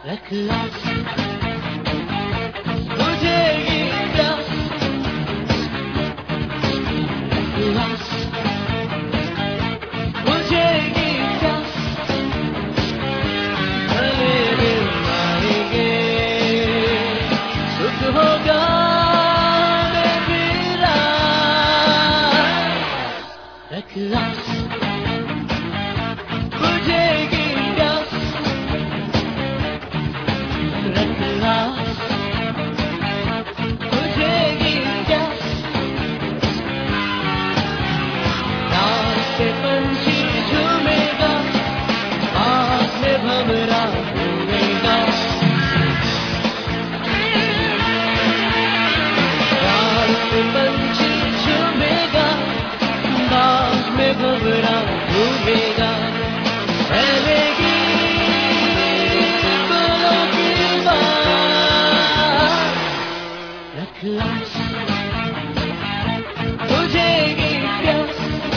reckless मुझे ये प्यास reckless मुझे ये प्यास भले दिन आएंगे सुख होगा मेरा reckless मुझे ये प्यास reckless मुझे ये प्यास रात से पंछी झूमेगा आँख में भंवरा घूमेगा रात से पंछी झूमेगा आँख में भंवरा घूमेगा फैलेगी फूलों की बात reckless मुझे ये प्यास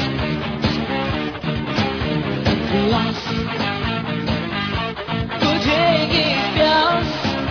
reckless मुझे ये प्यास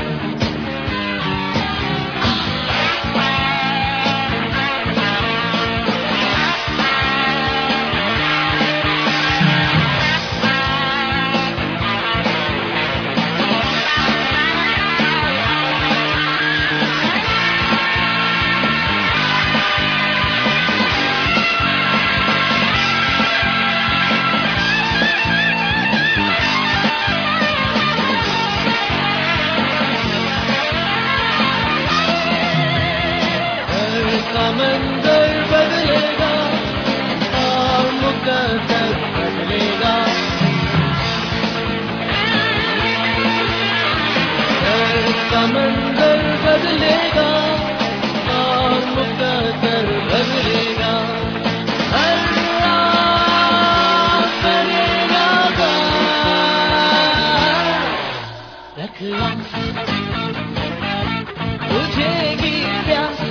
का मंजर बदलेगा और मुकद्दर बदलेगा घर का मंजर बदलेगा और मुकद्दर बदलेगा हर रात बनेगा reckless मुझे ये प्यास